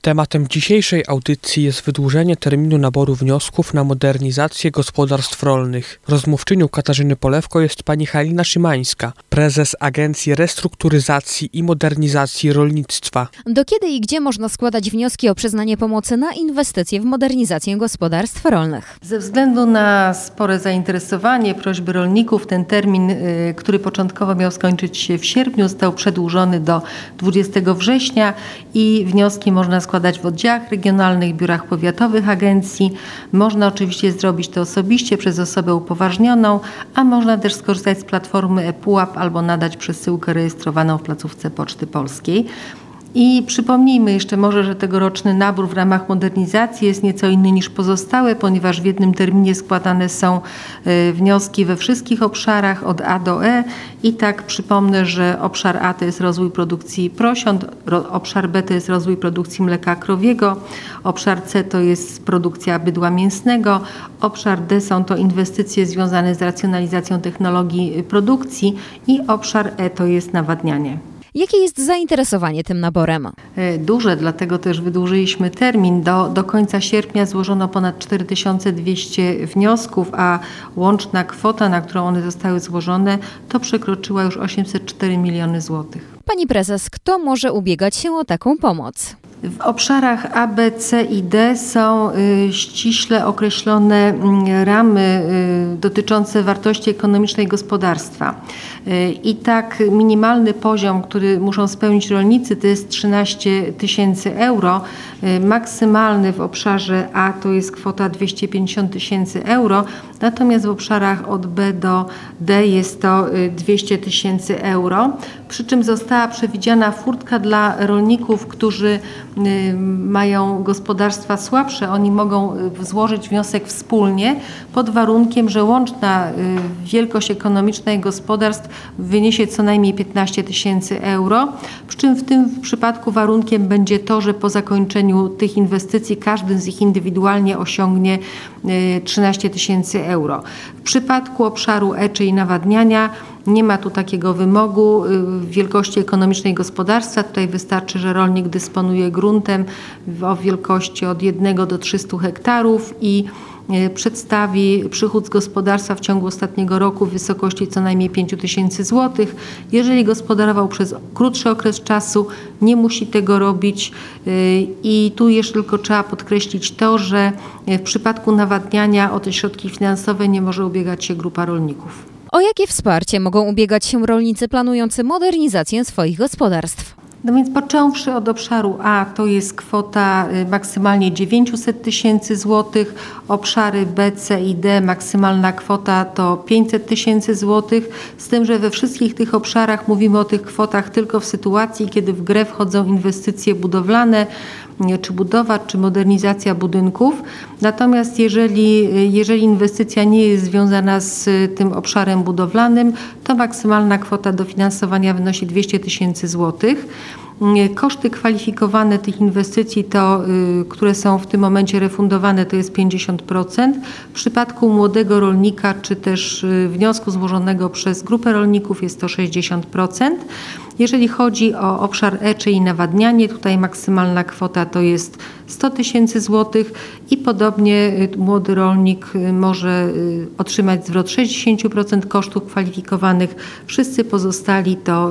Tematem dzisiejszej audycji jest wydłużenie terminu naboru wniosków na modernizację gospodarstw rolnych. Rozmówczynią Katarzyny Polewko jest pani Halina Szymańska, prezes Agencji Restrukturyzacji i Modernizacji Rolnictwa. Do kiedy i gdzie można składać wnioski o przyznanie pomocy na inwestycje w modernizację gospodarstw rolnych? Ze względu na spore zainteresowanie, prośby rolników, ten termin, który początkowo miał skończyć się w sierpniu, został przedłużony do 20 września i wnioski można składać w oddziałach regionalnych, biurach powiatowych agencji. Można oczywiście zrobić to osobiście przez osobę upoważnioną, a można też skorzystać z platformy ePUAP albo nadać przesyłkę rejestrowaną w placówce Poczty Polskiej. I przypomnijmy jeszcze może, że tegoroczny nabór w ramach modernizacji jest nieco inny niż pozostałe, ponieważ w jednym terminie składane są wnioski we wszystkich obszarach od A do E. I tak przypomnę, że obszar A to jest rozwój produkcji prosiąt, obszar B to jest rozwój produkcji mleka krowiego, obszar C to jest produkcja bydła mięsnego, obszar D są to inwestycje związane z racjonalizacją technologii produkcji i obszar E to jest nawadnianie. Jakie jest zainteresowanie tym naborem? Duże, dlatego też wydłużyliśmy termin. Do końca sierpnia złożono ponad 4200 wniosków, a łączna kwota, na którą one zostały złożone, to przekroczyła już 804 miliony złotych. Pani prezes, kto może ubiegać się o taką pomoc? W obszarach A, B, C i D są ściśle określone ramy dotyczące wartości ekonomicznej gospodarstwa. I tak minimalny poziom, który muszą spełnić rolnicy, to jest 13 tysięcy euro. Maksymalny w obszarze A to jest kwota 250 tysięcy euro, natomiast w obszarach od B do D jest to 200 tysięcy euro. Przy czym została przewidziana furtka dla rolników, którzy mają gospodarstwa słabsze. Oni mogą złożyć wniosek wspólnie pod warunkiem, że łączna wielkość ekonomiczna ich gospodarstw wyniesie co najmniej 15 tysięcy euro. Przy czym w tym przypadku warunkiem będzie to, że po zakończeniu tych inwestycji każdy z nich indywidualnie osiągnie 13 tysięcy euro. W przypadku obszaru E, czyli nawadniania, nie ma tu takiego wymogu wielkości ekonomicznej gospodarstwa. Tutaj wystarczy, że rolnik dysponuje gruntem o wielkości od 1 do 300 hektarów i przedstawi przychód z gospodarstwa w ciągu ostatniego roku w wysokości co najmniej 5 tysięcy złotych. Jeżeli gospodarował przez krótszy okres czasu, nie musi tego robić. I tu jeszcze tylko trzeba podkreślić to, że w przypadku nawadniania o te środki finansowe nie może ubiegać się grupa rolników. O jakie wsparcie mogą ubiegać się rolnicy planujący modernizację swoich gospodarstw? No więc począwszy od obszaru A, to jest kwota maksymalnie 900 tysięcy złotych, obszary B, C i D maksymalna kwota to 500 tysięcy złotych, z tym, że we wszystkich tych obszarach mówimy o tych kwotach tylko w sytuacji, kiedy w grę wchodzą inwestycje budowlane, czy budowa, czy modernizacja budynków. Natomiast jeżeli inwestycja nie jest związana z tym obszarem budowlanym, to maksymalna kwota dofinansowania wynosi 200 tysięcy złotych. Koszty kwalifikowane tych inwestycji, które są w tym momencie refundowane, to jest 50%. W przypadku młodego rolnika, czy też wniosku złożonego przez grupę rolników jest to 60%. Jeżeli chodzi o obszar E, czyli nawadnianie, tutaj maksymalna kwota to jest 100 tysięcy złotych i podobnie młody rolnik może otrzymać zwrot 60% kosztów kwalifikowanych, wszyscy pozostali to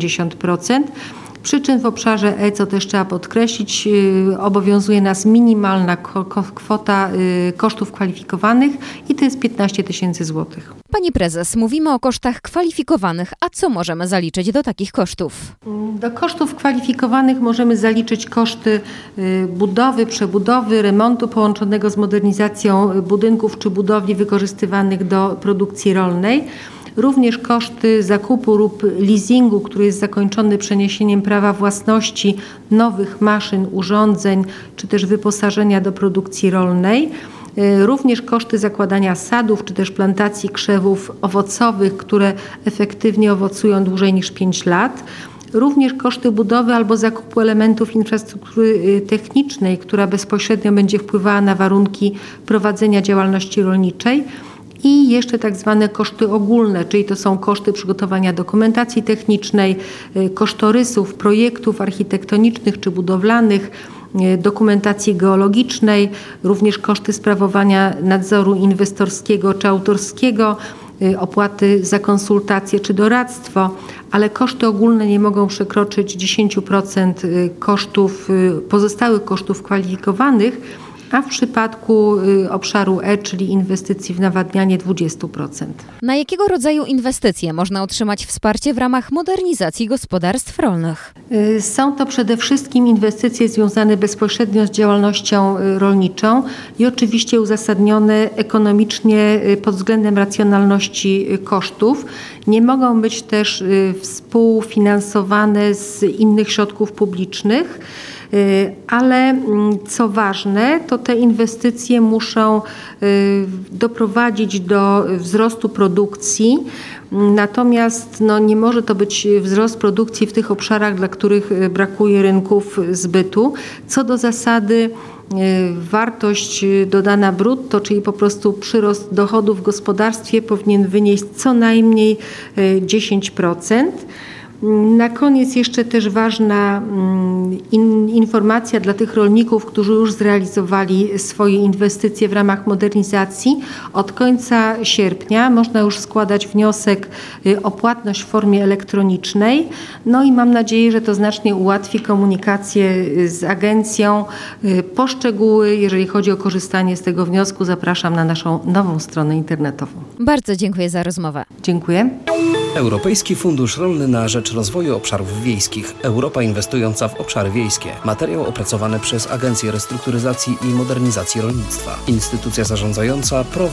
50%. Przy czym w obszarze E, co też trzeba podkreślić, obowiązuje nas minimalna kwota kosztów kwalifikowanych i to jest 15 tysięcy złotych. Pani prezes, mówimy o kosztach kwalifikowanych, a co możemy zaliczyć do takich kosztów? Do kosztów kwalifikowanych możemy zaliczyć koszty budowy, przebudowy, remontu połączonego z modernizacją budynków czy budowli wykorzystywanych do produkcji rolnej. Również koszty zakupu lub leasingu, który jest zakończony przeniesieniem prawa własności nowych maszyn, urządzeń, czy też wyposażenia do produkcji rolnej. Również koszty zakładania sadów, czy też plantacji krzewów owocowych, które efektywnie owocują dłużej niż 5 lat. Również koszty budowy albo zakupu elementów infrastruktury technicznej, która bezpośrednio będzie wpływała na warunki prowadzenia działalności rolniczej. I jeszcze tak zwane koszty ogólne, czyli to są koszty przygotowania dokumentacji technicznej, kosztorysów, projektów architektonicznych czy budowlanych, dokumentacji geologicznej, również koszty sprawowania nadzoru inwestorskiego czy autorskiego, opłaty za konsultacje czy doradztwo, ale koszty ogólne nie mogą przekroczyć 10% pozostałych kosztów kwalifikowanych, a w przypadku obszaru E, czyli inwestycji w nawadnianie 20%. Na jakiego rodzaju inwestycje można otrzymać wsparcie w ramach modernizacji gospodarstw rolnych? Są to przede wszystkim inwestycje związane bezpośrednio z działalnością rolniczą i oczywiście uzasadnione ekonomicznie pod względem racjonalności kosztów. Nie mogą być też współfinansowane z innych środków publicznych. Ale co ważne, to te inwestycje muszą doprowadzić do wzrostu produkcji, natomiast nie może to być wzrost produkcji w tych obszarach, dla których brakuje rynków zbytu. Co do zasady wartość dodana brutto, czyli po prostu przyrost dochodów w gospodarstwie powinien wynieść co najmniej 10%. Na koniec jeszcze też ważna informacja dla tych rolników, którzy już zrealizowali swoje inwestycje w ramach modernizacji. Od końca sierpnia można już składać wniosek o płatność w formie elektronicznej. I mam nadzieję, że to znacznie ułatwi komunikację z agencją. Po szczegóły, jeżeli chodzi o korzystanie z tego wniosku, zapraszam na naszą nową stronę internetową. Bardzo dziękuję za rozmowę. Dziękuję. Europejski Fundusz Rolny na rzecz Rozwoju Obszarów Wiejskich. Europa inwestująca w obszary wiejskie. Materiał opracowany przez Agencję Restrukturyzacji i Modernizacji Rolnictwa. Instytucja zarządzająca PROW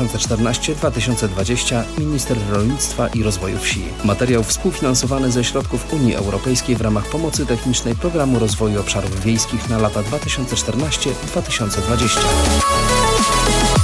2014-2020, Minister Rolnictwa i Rozwoju Wsi. Materiał współfinansowany ze środków Unii Europejskiej w ramach pomocy technicznej Programu Rozwoju Obszarów Wiejskich na lata 2014-2020.